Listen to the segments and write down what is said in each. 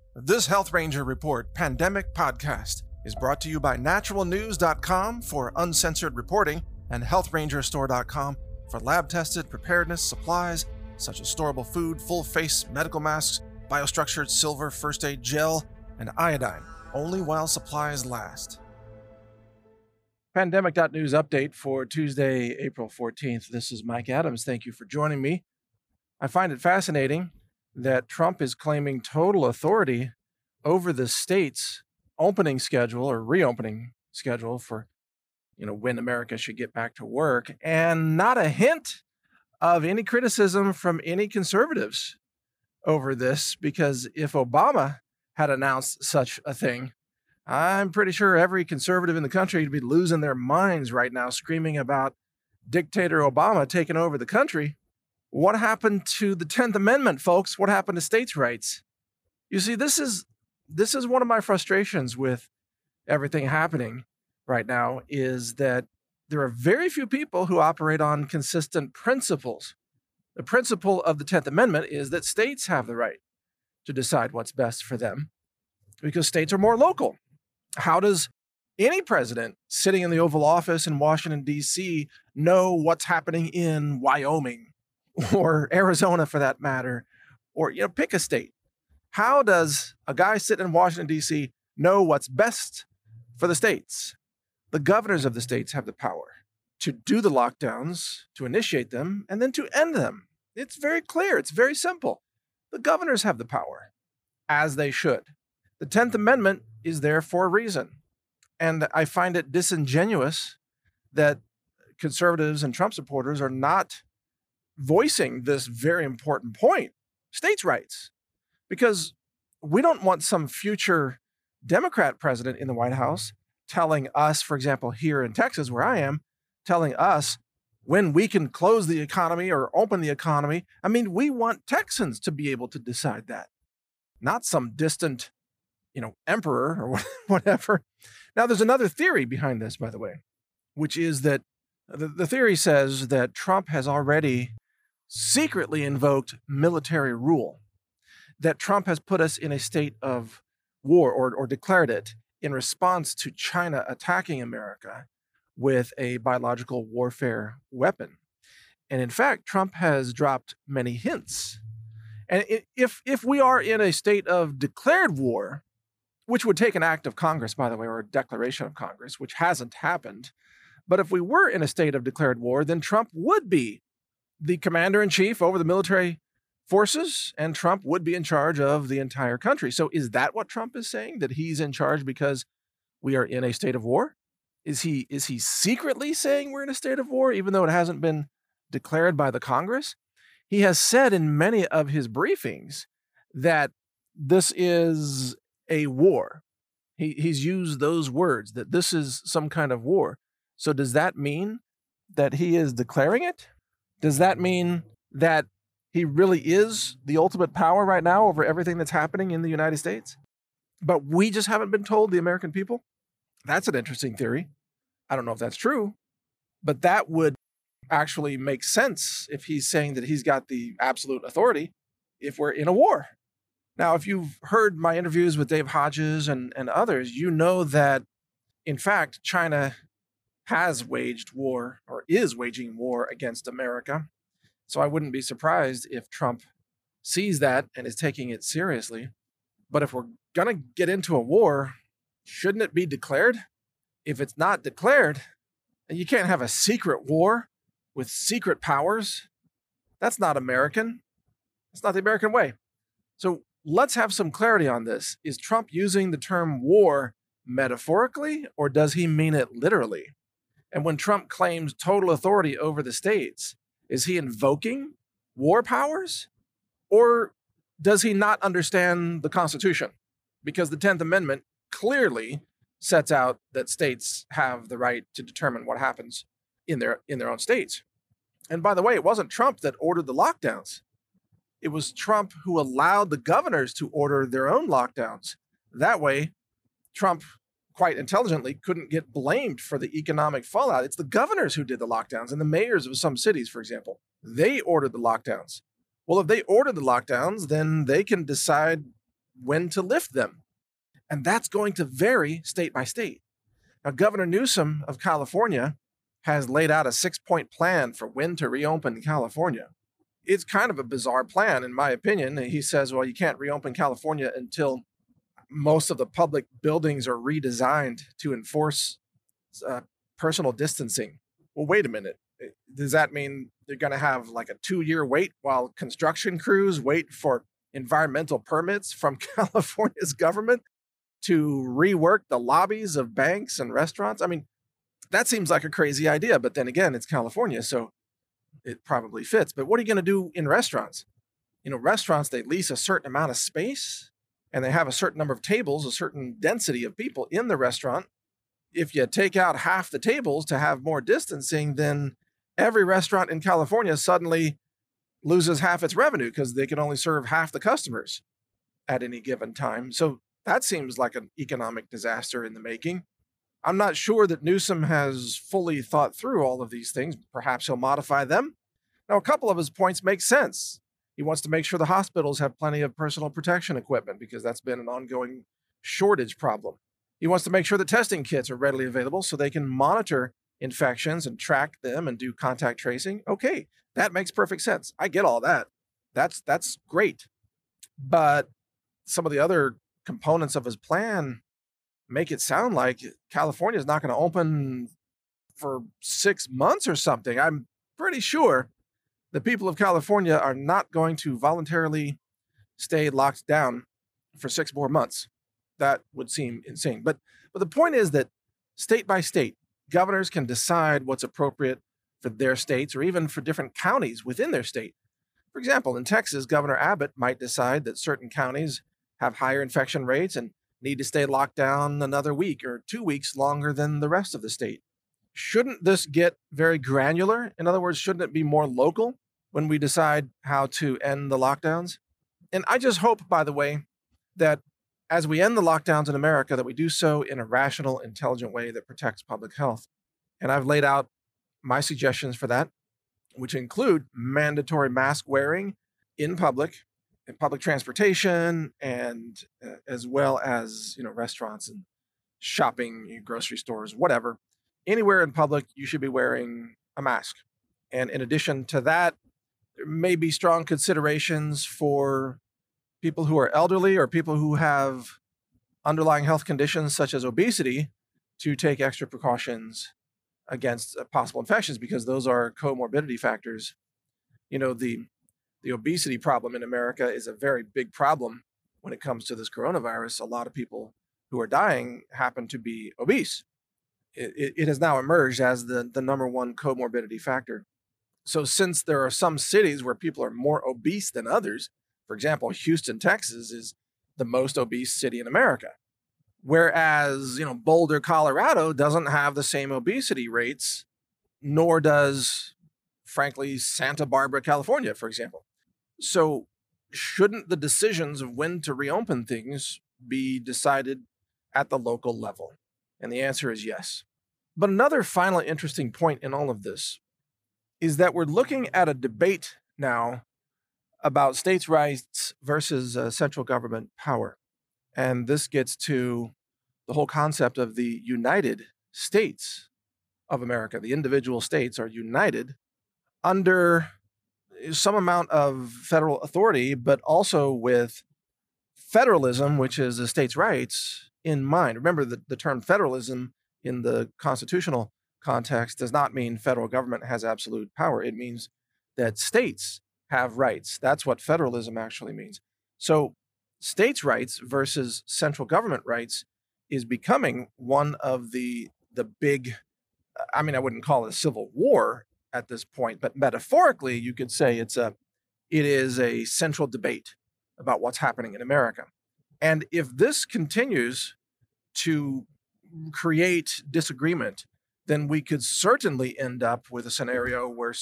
This Health Ranger Report Pandemic Podcast is brought to you by naturalnews.com for uncensored reporting and healthrangerstore.com for lab-tested preparedness supplies such as storable food, full-face medical masks, biostructured silver first aid gel, and iodine, only while supplies last. Pandemic.news update for Tuesday, April 14th. This is Mike Adams. Thank you for joining me. I find it fascinating that Trump is claiming total authority over the state's opening schedule or reopening schedule for, when America should get back to work, and not a hint of any criticism from any conservatives over this, because if Obama had announced such a thing, I'm pretty sure every conservative in the country would be losing their minds right now, screaming about dictator Obama taking over the country. What happened to the 10th Amendment, folks? What happened to states' rights? You see, this is one of my frustrations with everything happening right now, is that there are very few people who operate on consistent principles. The principle of the 10th Amendment is that states have the right to decide what's best for them because states are more local. How does any president sitting in the Oval Office in Washington, D.C. know what's happening in Wyoming or Arizona, for that matter, or, pick a state? How does a guy sitting in Washington, D.C. know what's best for the states? The governors of the states have the power to do the lockdowns, to initiate them, and then to end them. It's very clear. It's very simple. The governors have the power, as they should. The 10th Amendment is there for a reason. And I find it disingenuous that conservatives and Trump supporters are not voicing this very important point, states' rights, because we don't want some future Democrat president in the White House telling us, for example, here in Texas, where I am, telling us when we can close the economy or open the economy. I mean, we want Texans to be able to decide that, not some distant, emperor or whatever. Now, there's another theory behind this, by the way, which is that the theory says that Trump has already secretly invoked military rule, that Trump has put us in a state of war or declared it in response to China attacking America with a biological warfare weapon. And in fact, Trump has dropped many hints. And if we are in a state of declared war, which would take an act of Congress, by the way, or a declaration of Congress, which hasn't happened, but if we were in a state of declared war, then Trump would be the commander-in-chief over the military forces, and Trump would be in charge of the entire country. So is that what Trump is saying, that he's in charge because we are in a state of war? Is he secretly saying we're in a state of war, even though it hasn't been declared by the Congress? He has said in many of his briefings that this is a war. He's used those words, that this is some kind of war. So does that mean that he is declaring it? Does that mean that he really is the ultimate power right now over everything that's happening in the United States? But we just haven't been told, the American people? That's an interesting theory. I don't know if that's true, but that would actually make sense if he's saying that he's got the absolute authority if we're in a war. Now, if you've heard my interviews with Dave Hodges and others, you know that, in fact, China has waged war or is waging war against America. So I wouldn't be surprised if Trump sees that and is taking it seriously. But if we're going to get into a war, shouldn't it be declared? If it's not declared, and you can't have a secret war with secret powers, that's not American. That's not the American way. So let's have some clarity on this. Is Trump using the term war metaphorically, or does he mean it literally? And when Trump claims total authority over the states, is he invoking war powers? Or does he not understand the Constitution? Because the 10th Amendment clearly sets out that states have the right to determine what happens in their own states. And by the way, it wasn't Trump that ordered the lockdowns. It was Trump who allowed the governors to order their own lockdowns. That way, Trump, quite intelligently, couldn't get blamed for the economic fallout. It's the governors who did the lockdowns and the mayors of some cities, for example. They ordered the lockdowns. Well, if they ordered the lockdowns, then they can decide when to lift them. And that's going to vary state by state. Now, Governor Newsom of California has laid out a 6-point plan for when to reopen California. It's kind of a bizarre plan, in my opinion. He says, well, you can't reopen California until most of the public buildings are redesigned to enforce personal distancing. Well, wait a minute. Does that mean they're going to have like a 2-year wait while construction crews wait for environmental permits from California's government to rework the lobbies of banks and restaurants? I mean, that seems like a crazy idea, but then again, it's California, so it probably fits. But what are you going to do in restaurants? Restaurants, they lease a certain amount of space and they have a certain number of tables, a certain density of people in the restaurant. If you take out half the tables to have more distancing, then every restaurant in California suddenly loses half its revenue because they can only serve half the customers at any given time. So that seems like an economic disaster in the making. I'm not sure that Newsom has fully thought through all of these things. Perhaps he'll modify them. Now, a couple of his points make sense. He wants to make sure the hospitals have plenty of personal protection equipment because that's been an ongoing shortage problem. He wants to make sure that testing kits are readily available so they can monitor infections and track them and do contact tracing. Okay, that makes perfect sense. I get all that. That's great. But some of the other components of his plan make it sound like California is not going to open for 6 months or something. I'm pretty sure the people of California are not going to voluntarily stay locked down for 6 more months. That would seem insane. But the point is that state by state, governors can decide what's appropriate for their states or even for different counties within their state. For example, in Texas, Governor Abbott might decide that certain counties have higher infection rates and need to stay locked down another week or 2 weeks longer than the rest of the state. Shouldn't this get very granular? In other words, shouldn't it be more local when we decide how to end the lockdowns? And I just hope, by the way, that as we end the lockdowns in America, that we do so in a rational, intelligent way that protects public health. And I've laid out my suggestions for that, which include mandatory mask wearing in public transportation, and as well as restaurants and shopping, grocery stores, whatever. Anywhere in public, you should be wearing a mask. And in addition to that, there may be strong considerations for people who are elderly or people who have underlying health conditions such as obesity to take extra precautions against possible infections, because those are comorbidity factors. The obesity problem in America is a very big problem when it comes to this coronavirus. A lot of people who are dying happen to be obese. It has now emerged as the number one comorbidity factor. So since there are some cities where people are more obese than others, for example, Houston, Texas is the most obese city in America, whereas, Boulder, Colorado doesn't have the same obesity rates, nor does, frankly, Santa Barbara, California, for example. So shouldn't the decisions of when to reopen things be decided at the local level? And the answer is yes. But another final interesting point in all of this is that we're looking at a debate now about states' rights versus central government power. And this gets to the whole concept of the United States of America. The individual states are united under some amount of federal authority, but also with federalism, which is the states' rights, in mind. Remember that the term federalism in the constitutional context does not mean federal government has absolute power. It means that states have rights. That's what federalism actually means. So states' rights versus central government rights is becoming one of the big, I wouldn't call it a civil war at this point, but metaphorically, you could say it is a central debate about what's happening in America. And if this continues to create disagreement, then we could certainly end up with a scenario where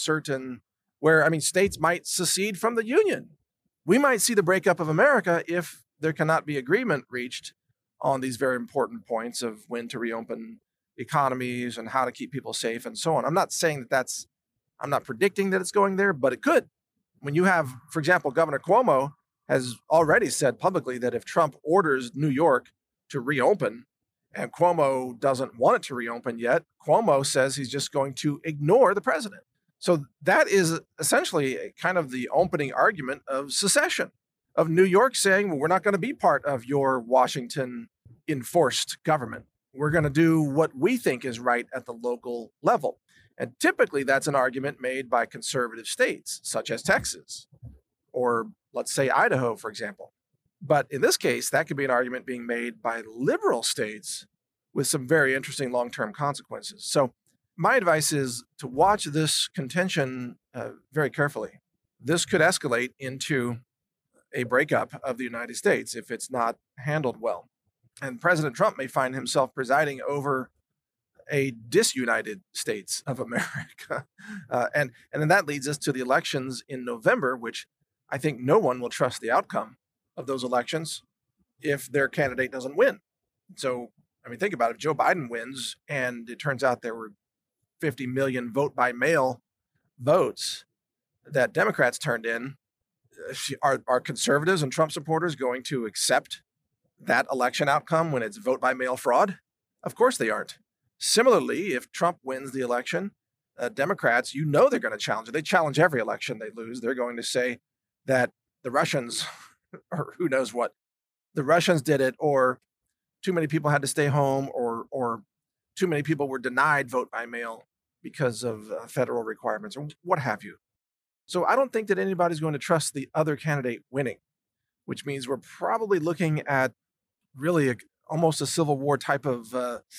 states might secede from the Union. We might see the breakup of America if there cannot be agreement reached on these very important points of when to reopen economies and how to keep people safe and so on. I'm not saying I'm not predicting that it's going there, but it could. When you have, for example, Governor Cuomo has already said publicly that if Trump orders New York to reopen, and Cuomo doesn't want it to reopen yet, Cuomo says he's just going to ignore the president. So that is essentially kind of the opening argument of secession, of New York saying, well, we're not going to be part of your Washington enforced government. We're going to do what we think is right at the local level. And typically that's an argument made by conservative states, such as Texas, or let's say Idaho, for example. But in this case, that could be an argument being made by liberal states with some very interesting long-term consequences. So my advice is to watch this contention very carefully. This could escalate into a breakup of the United States if it's not handled well. And President Trump may find himself presiding over a disunited states of America. And then that leads us to the elections in November, which I think no one will trust the outcome of those elections if their candidate doesn't win. So, I mean, think about it. If Joe Biden wins and it turns out there were 50 million vote by mail votes that Democrats turned in, are conservatives and Trump supporters going to accept that election outcome when it's vote by mail fraud? Of course they aren't. Similarly, if Trump wins the election, Democrats, you know they're going to challenge it. They challenge every election they lose. They're going to say that the Russians, or who knows what, the Russians did it, or too many people had to stay home, or too many people were denied vote by mail because of federal requirements, or what have you. So I don't think that anybody's going to trust the other candidate winning, which means we're probably looking at really almost a Civil War type of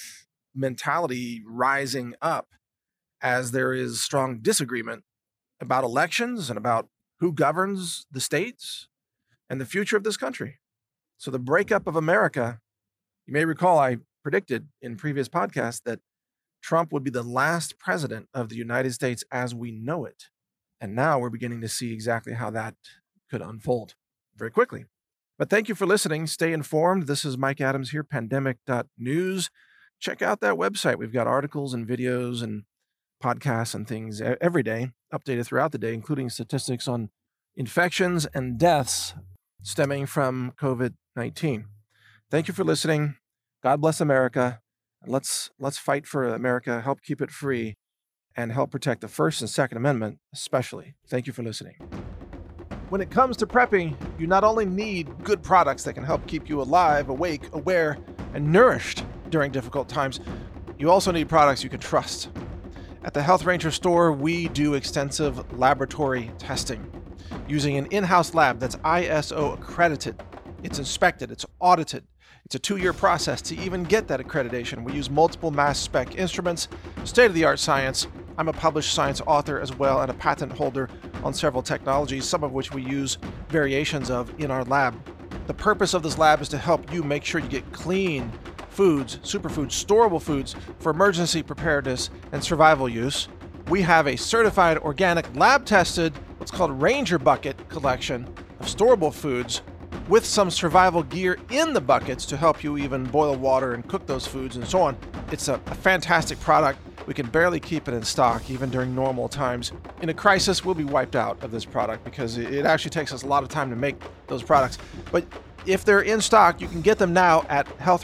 mentality rising up as there is strong disagreement about elections and about who governs the states and the future of this country. So the breakup of America, you may recall I predicted in previous podcasts that Trump would be the last president of the United States as we know it. And now we're beginning to see exactly how that could unfold very quickly. But thank you for listening. Stay informed. This is Mike Adams here, pandemic.news. Check out that website. We've got articles and videos and podcasts and things every day, updated throughout the day, including statistics on infections and deaths stemming from COVID-19. Thank you for listening. God bless America. Let's fight for America, help keep it free, and help protect the First and Second Amendment, especially. Thank you for listening. When it comes to prepping, you not only need good products that can help keep you alive, awake, aware, and nourished during difficult times, you also need products you can trust. At the Health Ranger store, we do extensive laboratory testing using an in-house lab that's ISO accredited. It's inspected, it's audited. It's a 2-year process to even get that accreditation. We use multiple mass spec instruments, state-of-the-art science. I'm a published science author as well and a patent holder on several technologies, some of which we use variations of in our lab. The purpose of this lab is to help you make sure you get clean foods, superfoods, storable foods for emergency preparedness and survival use. We have a certified organic lab-tested, what's called Ranger Bucket collection of storable foods with some survival gear in the buckets to help you even boil water and cook those foods and so on. It's a fantastic product. We can barely keep it in stock even during normal times. In a crisis, we'll be wiped out of this product because it actually takes us a lot of time to make those products. But if they're in stock, you can get them now at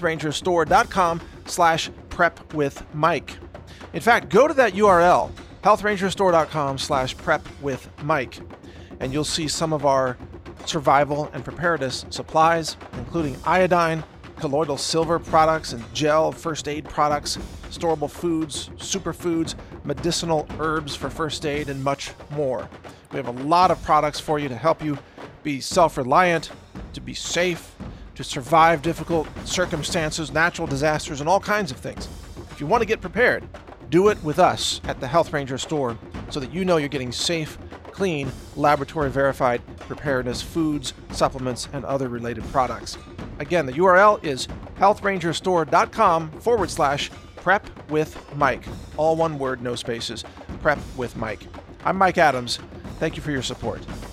healthrangerstore.com/prepwithmike. In fact, go to that URL, healthrangerstore.com/prepwithmike, and you'll see some of our survival and preparedness supplies, including iodine, colloidal silver products and gel first aid products, storable foods, superfoods, medicinal herbs for first aid, and much more. We have a lot of products for you to help you be self-reliant, to be safe, to survive difficult circumstances, natural disasters, and all kinds of things. If you want to get prepared, do it with us at the Health Ranger store so that you know you're getting safe, clean, laboratory-verified preparedness foods, supplements, and other related products. Again, the URL is healthrangerstore.com/prepwithmike. All one word, no spaces. Prep with Mike. I'm Mike Adams. Thank you for your support.